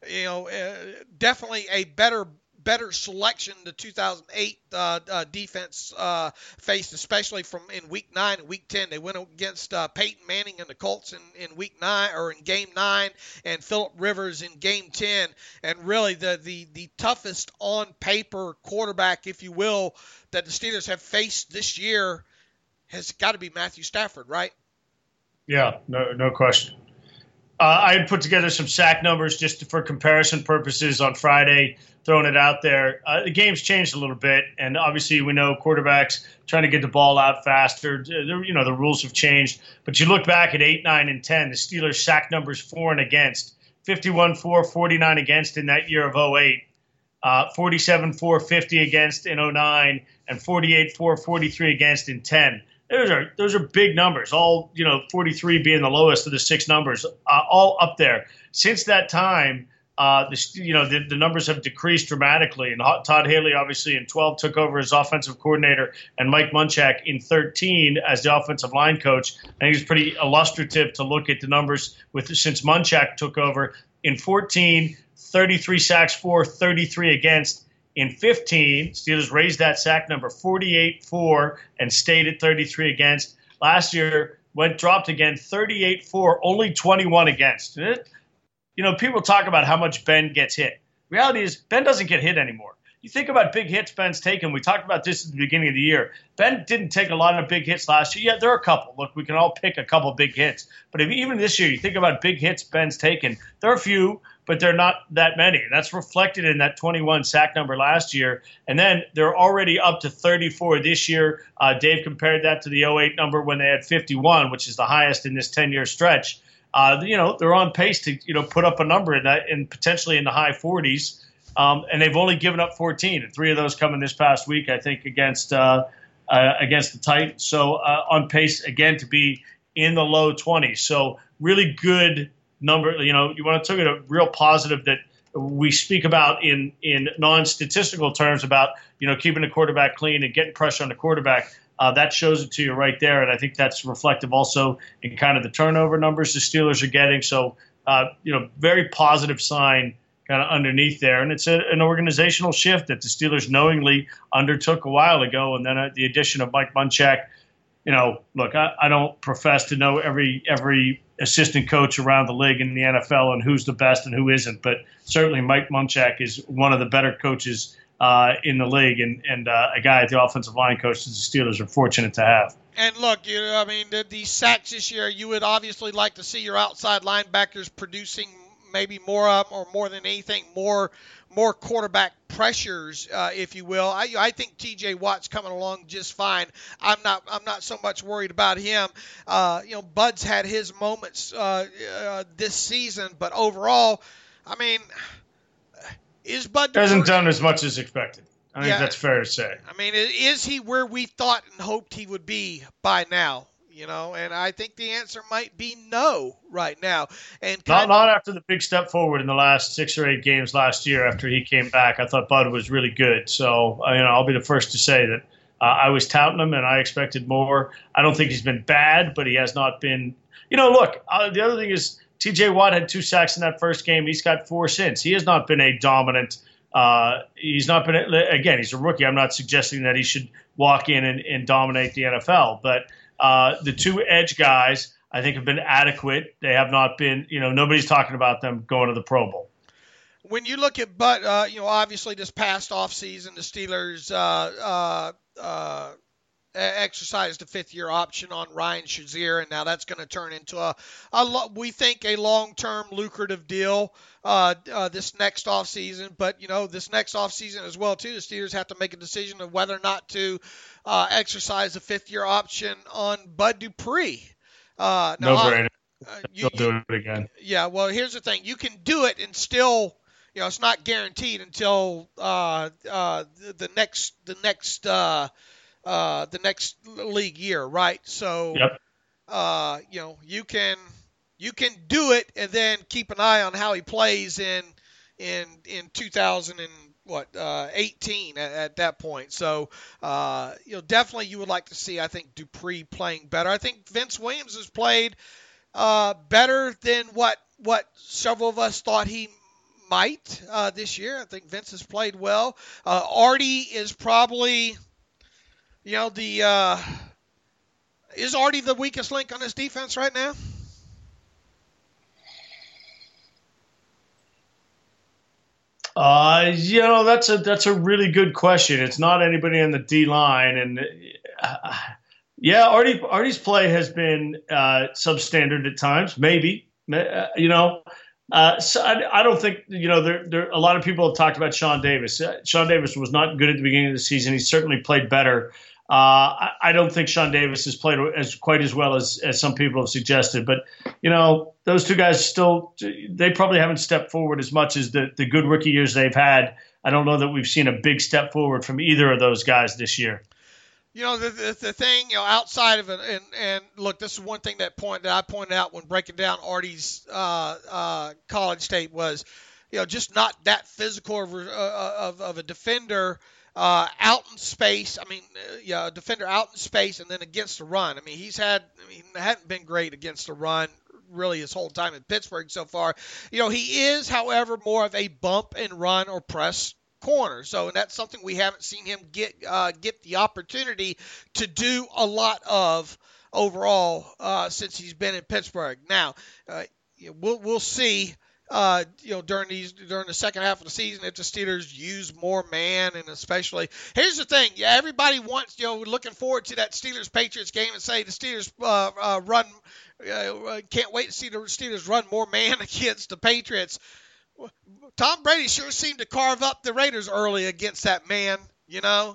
definitely a better selection the 2008 defense faced, especially from in Week 9 and Week 10. They went against Peyton Manning and the Colts in Week 9 or in Game 9, and Phillip Rivers in Game 10. And really, the toughest on paper quarterback, if you will, that the Steelers have faced this year has got to be Matthew Stafford, right? Yeah, no question. I had put together some sack numbers just for comparison purposes on Friday, throwing it out there. The game's changed a little bit, and obviously we know quarterbacks trying to get the ball out faster. The rules have changed. But you look back at 8, 9, and 10, the Steelers' sack numbers for and against, 51-4, 49 against in that year of 08, 47-4, 50 against in 09, and 48-4, 43 against in 10. Those are big numbers, all, 43 being the lowest of the 6 numbers, all up there. Since that time, the numbers have decreased dramatically. And Todd Haley, obviously, in 12 took over as offensive coordinator, and Mike Munchak in 13 as the offensive line coach. I think it's pretty illustrative to look at the numbers since Munchak took over. In 14, 33 sacks for, 33 against. In 15, Steelers raised that sack number 48-4 and stayed at 33 against. Last year, dropped again 38-4, only 21 against. People talk about how much Ben gets hit. Reality is Ben doesn't get hit anymore. You think about big hits Ben's taken. We talked about this at the beginning of the year. Ben didn't take a lot of big hits last year. Yeah, there are a couple. Look, we can all pick a couple big hits. But even this year, you think about big hits Ben's taken. There are a few, but they're not that many. That's reflected in that 21 sack number last year. And then they're already up to 34 this year. Dave compared that to the 08 number when they had 51, which is the highest in this 10-year stretch. They're on pace to, put up a number in that and potentially in the high 40s. And they've only given up 14, and 3 of those coming this past week, I think, against the Titans. So on pace, again, to be in the low 20s. So really good number. You want to take it a real positive that we speak about in non-statistical terms about, keeping the quarterback clean and getting pressure on the quarterback. That shows it to you right there. And I think that's reflective also in kind of the turnover numbers the Steelers are getting. So, very positive sign kind of underneath there. And it's an organizational shift that the Steelers knowingly undertook a while ago. And then the addition of Mike Munchak, look, I don't profess to know every assistant coach around the league in the NFL and who's the best and who isn't. But certainly Mike Munchak is one of the better coaches in the league, and a guy at the offensive line coach that the Steelers are fortunate to have. And look, these sacks this year, you would obviously like to see your outside linebackers producing maybe more than anything, more quarterback pressures, if you will. I think T.J. Watt's coming along just fine. I'm not so much worried about him. Bud's had his moments this season, but overall, is Bud hasn't done as much as expected. I think that's fair to say. Is he where we thought and hoped he would be by now? And I think the answer might be no right now. And not after the big step forward in the last 6 or 8 games last year after he came back. I thought Bud was really good. So, I'll be the first to say that I was touting him and I expected more. I don't think he's been bad, but he has not been. Look, the other thing is T.J. Watt had 2 sacks in that first game. He's got 4 since. He has not been a dominant. He's not been. Again, he's a rookie. I'm not suggesting that he should walk in and dominate the NFL, but the 2 edge guys, I think, have been adequate. They have not been, nobody's talking about them going to the Pro Bowl. When you look at Bud, obviously this past offseason, the Steelers exercised a 5th-year option on Ryan Shazier, and now that's going to turn into we think a long-term lucrative deal this next offseason. But, this next offseason as well, too, the Steelers have to make a decision of whether or not to exercise a 5th-year option on Bud Dupree. No brainer. You'll do it again. Yeah, well, here's the thing. You can do it and still, it's not guaranteed until the next league year, right? So, yep. You can do it and then keep an eye on how he plays in 2018 at that point. So, definitely you would like to see, I think, Dupree playing better. I think Vince Williams has played better than what several of us thought he might this year. I think Vince has played well. Artie is probably, is Artie the weakest link on this defense right now? That's a really good question. It's not anybody on the D line, and Artie's play has been substandard at times. Maybe, so I don't think there. A lot of people have talked about Sean Davis. Sean Davis was not good at the beginning of the season. He certainly played better. I don't think Sean Davis has played quite as well as some people have suggested. But, those 2 guys they probably haven't stepped forward as much as the good rookie years they've had. I don't know that we've seen a big step forward from either of those guys this year. The thing, outside of it, and look, this is one thing that I pointed out when breaking down Artie's college tape was, just not that physical of a defender. Out in space. A defender out in space and then against the run. He hadn't been great against the run really his whole time in Pittsburgh so far. He is, however, more of a bump and run or press corner. So, and that's something we haven't seen him get the opportunity to do a lot of overall since he's been in Pittsburgh. Now, we'll see. During the second half of the season, if the Steelers use more man, and especially, here's the thing, everybody wants, looking forward to that Steelers-Patriots game and say the Steelers can't wait to see the Steelers run more man against the Patriots. Tom Brady sure seemed to carve up the Raiders early against that man, you know.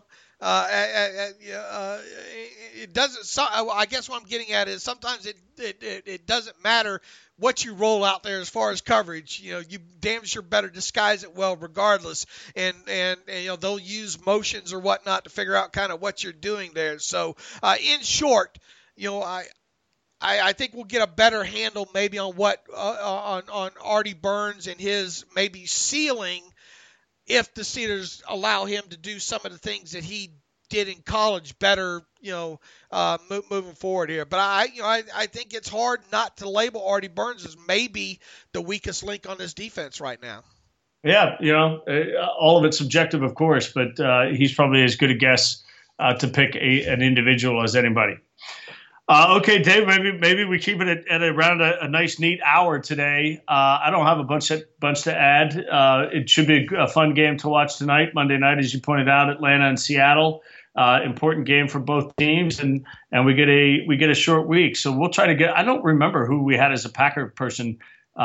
It doesn't. So, I guess what I'm getting at is sometimes it doesn't matter what you roll out there as far as coverage. You know, you damn sure better disguise it well, regardless. And you know, they'll use motions or whatnot to figure out kind of what you're doing there. So, in short, you know, I think we'll get a better handle maybe on what on Artie Burns and his maybe ceiling, if the Steelers allow him to do some of the things that he did in college better, you know, moving forward here. But I think it's hard not to label Artie Burns as maybe the weakest link on this defense right now. Yeah, you know, all of it's subjective, of course, but he's probably as good a guess to pick an individual as anybody. Okay, Dave, maybe we keep it at around a nice, neat hour today. I don't have a bunch to add. It should be a fun game to watch tonight, Monday night, as you pointed out, Atlanta and Seattle. Important game for both teams, and we get a short week. So we'll try to get. I don't remember who we had as a Packer person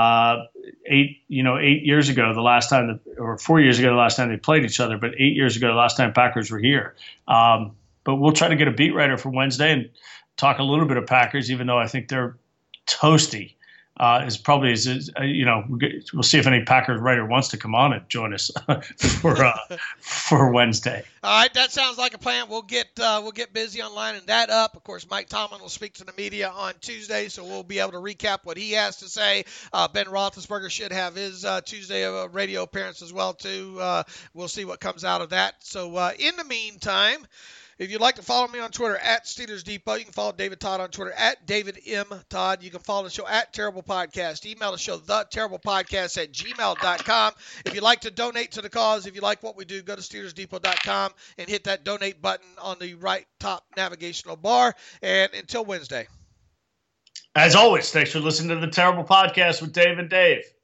8 years ago, the last time, or 4 years ago, the last time they played each other. But 8 years ago, the last time Packers were here. But we'll try to get a beat writer for Wednesday and talk a little bit of Packers, even though I think they're toasty. Is probably we'll see if any Packers writer wants to come on and join us for Wednesday. All right, that sounds like a plan. We'll get busy on lining that up. Of course, Mike Tomlin will speak to the media on Tuesday, so we'll be able to recap what he has to say. Ben Roethlisberger should have his Tuesday radio appearance as well too. We'll see what comes out of that. So in the meantime, if you'd like to follow me on Twitter at Steelers Depot, you can follow David Todd on Twitter at David M. Todd. You can follow the show at Terrible Podcast. Email the show, theterriblepodcast@gmail.com. If you'd like to donate to the cause, if you like what we do, go to SteelersDepot.com and hit that donate button on the right top navigational bar. And until Wednesday. As always, thanks for listening to the Terrible Podcast with Dave and Dave.